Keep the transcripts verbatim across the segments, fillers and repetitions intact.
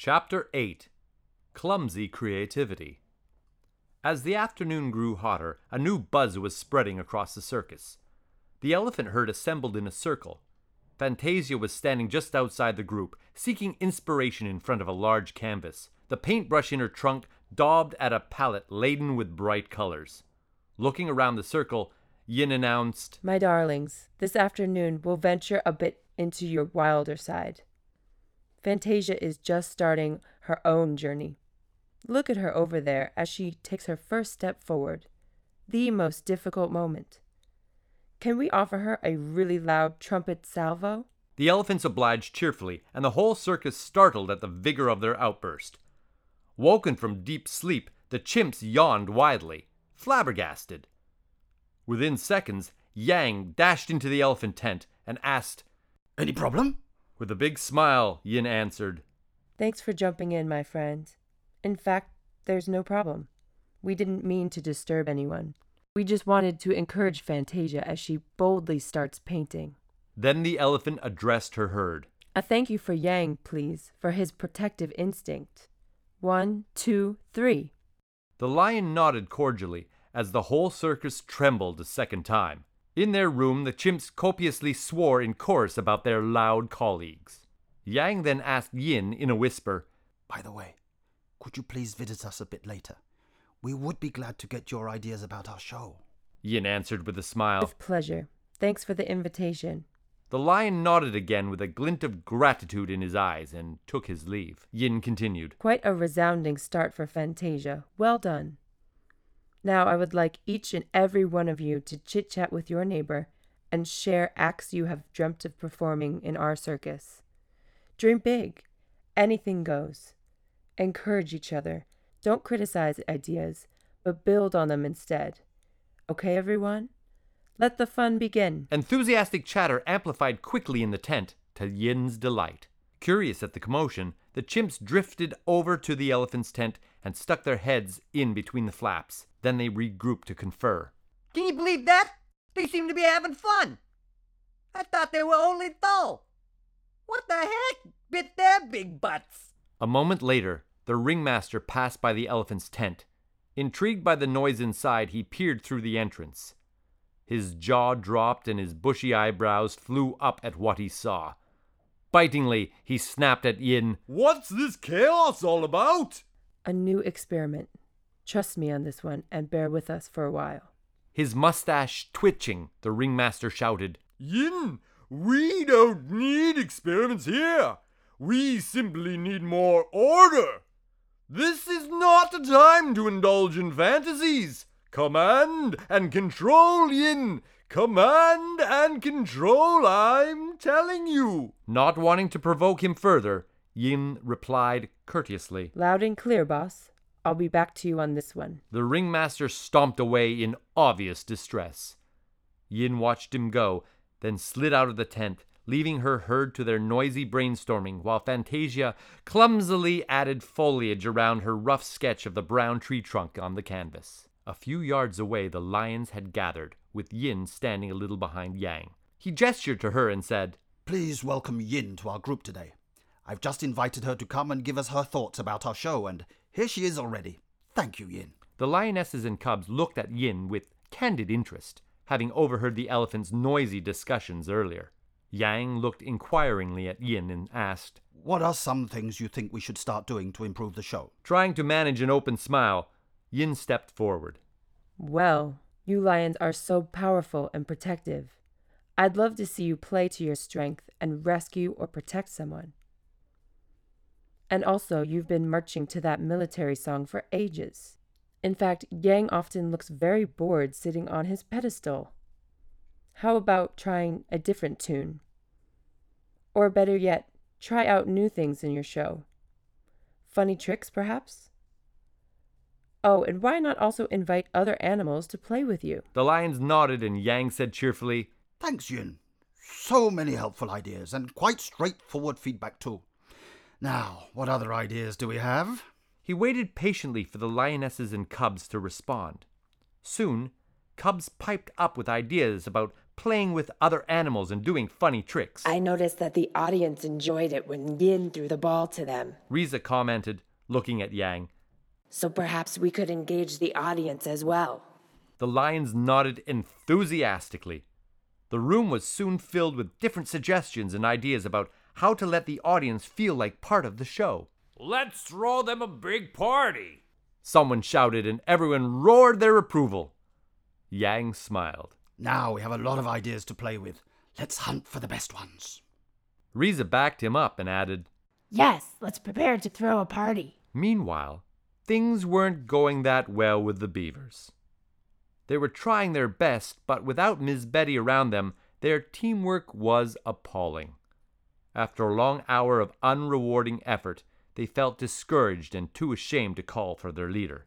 Chapter eight. Clumsy Creativity. As the afternoon grew hotter, a new buzz was spreading across the circus. The elephant herd assembled in a circle. Fantasia was standing just outside the group, seeking inspiration in front of a large canvas, the paintbrush in her trunk daubed at a palette laden with bright colors. Looking around the circle, Yin announced, "My darlings, this afternoon we'll venture a bit into your wilder side. Fantasia is just starting her own journey. Look at her over there as she takes her first step forward, the most difficult moment. Can we offer her a really loud trumpet salvo?" The elephants obliged cheerfully, and the whole circus startled at the vigor of their outburst. Woken from deep sleep, the chimps yawned widely, flabbergasted. Within seconds, Yang dashed into the elephant tent and asked, "Any problem?" With a big smile, Yin answered, "Thanks for jumping in, my friend. In fact, there's no problem. We didn't mean to disturb anyone. We just wanted to encourage Fantasia as she boldly starts painting." Then the elephant addressed her herd. "A thank you for Yang, please, for his protective instinct. One, two, three." The lion nodded cordially as the whole circus trembled a second time. In their room, the chimps copiously swore in chorus about their loud colleagues. Yang then asked Yin in a whisper, "By the way, could you please visit us a bit later? We would be glad to get your ideas about our show." Yin answered with a smile. "With pleasure. Thanks for the invitation." The lion nodded again with a glint of gratitude in his eyes and took his leave. Yin continued, "Quite a resounding start for Fantasia. Well done. Now I would like each and every one of you to chit-chat with your neighbor and share acts you have dreamt of performing in our circus. Dream big. Anything goes. Encourage each other. Don't criticize ideas, but build on them instead. Okay, everyone? Let the fun begin." Enthusiastic chatter amplified quickly in the tent, to Yin's delight. Curious at the commotion, the chimps drifted over to the elephant's tent and stuck their heads in between the flaps. Then they regrouped to confer. "Can you believe that? They seem to be having fun. I thought they were only dull. What the heck bit their big butts?" A moment later, the ringmaster passed by the elephant's tent. Intrigued by the noise inside, he peered through the entrance. His jaw dropped and his bushy eyebrows flew up at what he saw. Bitingly, he snapped at Yin, "What's this chaos all about?" A new experiment. Trust me on this one and bear with us for a while. His mustache twitching, the ringmaster shouted, "Yin, we don't need experiments here. We simply need more order. This is not a time to indulge in fantasies. Command and control, Yin. Command and control, I'm telling you." Not wanting to provoke him further, Yin replied courteously, "Loud and clear, boss. I'll be back to you on this one." The ringmaster stomped away in obvious distress. Yin watched him go, then slid out of the tent, leaving her herd to their noisy brainstorming while Fantasia clumsily added foliage around her rough sketch of the brown tree trunk on the canvas. A few yards away, the lions had gathered, with Yin standing a little behind Yang. He gestured to her and said, "Please welcome Yin to our group today. I've just invited her to come and give us her thoughts about our show, and here she is already. Thank you, Yin." The lionesses and cubs looked at Yin with candid interest, having overheard the elephant's noisy discussions earlier. Yang looked inquiringly at Yin and asked, "What are some things you think we should start doing to improve the show?" Trying to manage an open smile, Yin stepped forward. "Well, you lions are so powerful and protective. I'd love to see you play to your strength and rescue or protect someone. And also, you've been marching to that military song for ages. In fact, Yang often looks very bored sitting on his pedestal. How about trying a different tune? Or better yet, try out new things in your show. Funny tricks, perhaps? Oh, and why not also invite other animals to play with you?" The lions nodded and Yang said cheerfully, "Thanks, Yin. So many helpful ideas and quite straightforward feedback too. Now, what other ideas do we have?" He waited patiently for the lionesses and cubs to respond. Soon, cubs piped up with ideas about playing with other animals and doing funny tricks. I noticed that the audience enjoyed it when Yin threw the ball to them. Riza commented, looking at Yang. So perhaps we could engage the audience as well. The lions nodded enthusiastically. The room was soon filled with different suggestions and ideas about how to let the audience feel like part of the show. Let's throw them a big party. Someone shouted and everyone roared their approval. Yang smiled. Now we have a lot of ideas to play with. Let's hunt for the best ones. Riza backed him up and added, Yes, let's prepare to throw a party. Meanwhile, things weren't going that well with the beavers. They were trying their best, but without Miss Betty around them, their teamwork was appalling. After a long hour of unrewarding effort, they felt discouraged and too ashamed to call for their leader.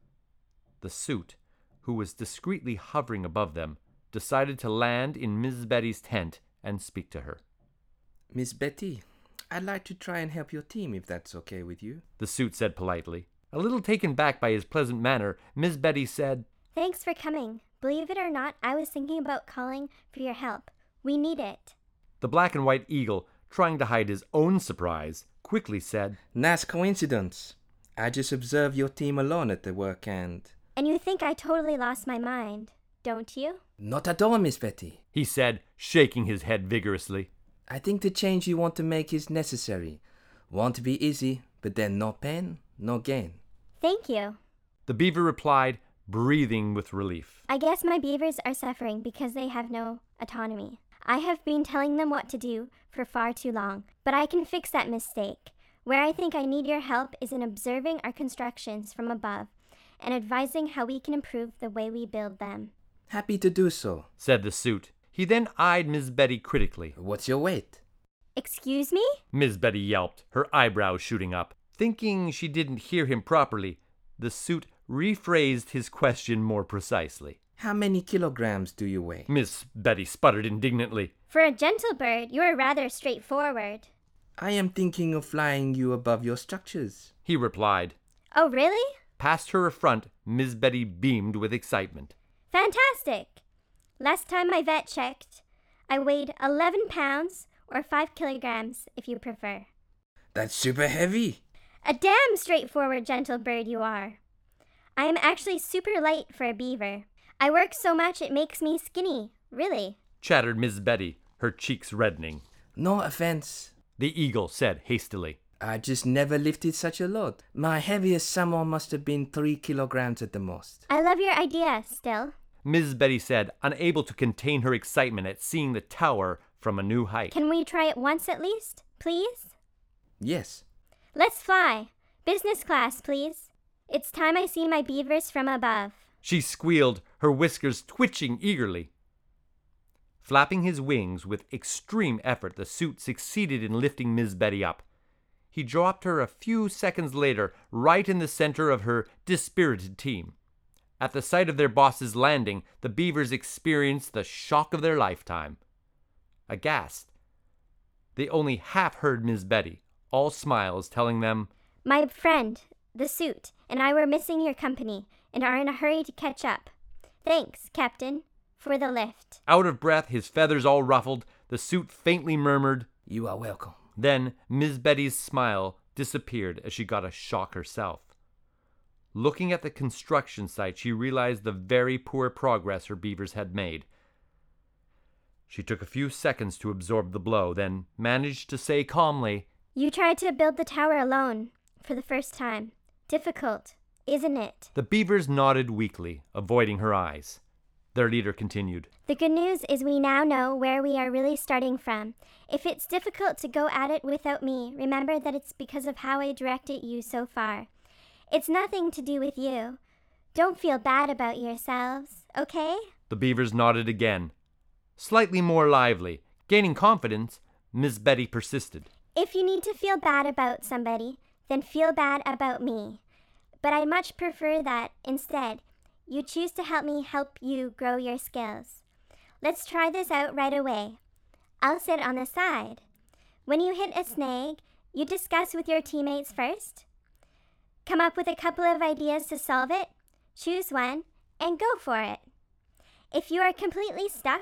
The suit, who was discreetly hovering above them, decided to land in Miss Betty's tent and speak to her. Miss Betty, I'd like to try and help your team if that's okay with you. The suit said politely. A little taken back by his pleasant manner, Miss Betty said, Thanks for coming. Believe it or not, I was thinking about calling for your help. We need it. The black and white eagle, trying to hide his own surprise, quickly said, Nice coincidence. I just observed your team alone at the work and... And you think I totally lost my mind, don't you? Not at all, Miss Betty. He said, shaking his head vigorously. I think the change you want to make is necessary. Want to be easy, but then no pain, no gain. Thank you. The beaver replied, breathing with relief. I guess my beavers are suffering because they have no autonomy. I have been telling them what to do for far too long, but I can fix that mistake. Where I think I need your help is in observing our constructions from above and advising how we can improve the way we build them. Happy to do so, said the suit. He then eyed Miss Betty critically. What's your weight? Excuse me? Miss Betty yelped, her eyebrows shooting up. Thinking she didn't hear him properly, the suit rephrased his question more precisely. How many kilograms do you weigh? Miss Betty sputtered indignantly. For a gentle bird, you are rather straightforward. I am thinking of flying you above your structures, he replied. Oh, really? Past her affront, Miss Betty beamed with excitement. Fantastic! Last time my vet checked, I weighed eleven pounds, or five kilograms, if you prefer. That's super heavy. A damn straightforward gentle bird you are. I am actually super light for a beaver. I work so much it makes me skinny, really, chattered Miss Betty, her cheeks reddening. No offense, the eagle said hastily. I just never lifted such a load. My heaviest summer must have been three kilograms at the most. I love your idea, still. Miss Betty said, unable to contain her excitement at seeing the tower from a new height. Can we try it once at least, please? Yes. Let's fly. Business class, please. It's time I see my beavers from above. She squealed, her whiskers twitching eagerly. Flapping his wings with extreme effort, the suit succeeded in lifting Miss Betty up. He dropped her a few seconds later, right in the center of her dispirited team. At the sight of their boss's landing, the beavers experienced the shock of their lifetime. Aghast, they only half heard Miss Betty, all smiles, telling them, My friend, the suit, and I were missing your company and are in a hurry to catch up. Thanks, Captain, for the lift. Out of breath, his feathers all ruffled, the suit faintly murmured, You are welcome. Then Miss Betty's smile disappeared as she got a shock herself. Looking at the construction site, she realized the very poor progress her beavers had made. She took a few seconds to absorb the blow, then managed to say calmly, You tried to build the tower alone, for the first time. Difficult, isn't it? The beavers nodded weakly, avoiding her eyes. Their leader continued, The good news is we now know where we are really starting from. If it's difficult to go at it without me, remember that it's because of how I directed you so far. It's nothing to do with you. Don't feel bad about yourselves, okay? The beavers nodded again. Slightly more lively, gaining confidence, Miss Betty persisted. If you need to feel bad about somebody, then feel bad about me. But I'd much prefer that, instead, you choose to help me help you grow your skills. Let's try this out right away. I'll sit on the side. When you hit a snag, you discuss with your teammates first. Come up with a couple of ideas to solve it, choose one, and go for it. If you are completely stuck,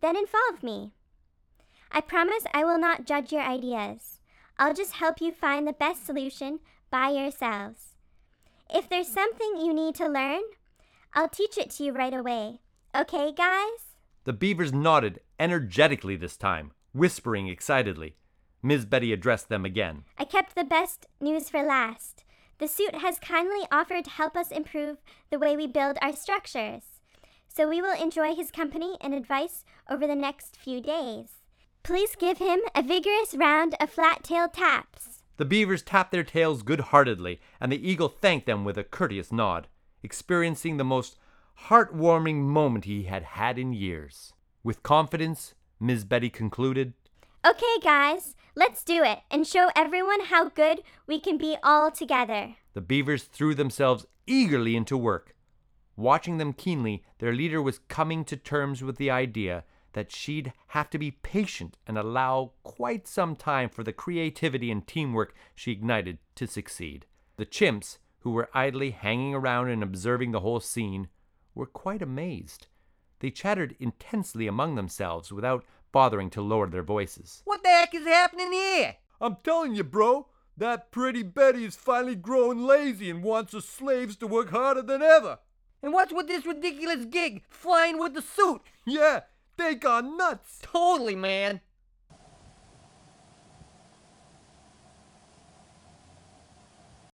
then involve me. I promise I will not judge your ideas. I'll just help you find the best solution by yourselves. If there's something you need to learn, I'll teach it to you right away. Okay, guys? The beavers nodded energetically this time, whispering excitedly. Miss Betty addressed them again. I kept the best news for last. The suit has kindly offered to help us improve the way we build our structures. So we will enjoy his company and advice over the next few days. Please give him a vigorous round of flat-tailed taps. The beavers tapped their tails good-heartedly, and the eagle thanked them with a courteous nod, experiencing the most heartwarming moment he had had in years. With confidence, Miss Betty concluded, Okay, guys, let's do it and show everyone how good we can be all together. The beavers threw themselves eagerly into work. Watching them keenly, their leader was coming to terms with the idea that she'd have to be patient and allow quite some time for the creativity and teamwork she ignited to succeed. The chimps, who were idly hanging around and observing the whole scene, were quite amazed. They chattered intensely among themselves without bothering to lower their voices. What the heck is happening here? I'm telling you, bro, that pretty Betty is finally growing lazy and wants her slaves to work harder than ever. And what's with this ridiculous gig, flying with the suit? Yeah, they gone nuts. Totally, man.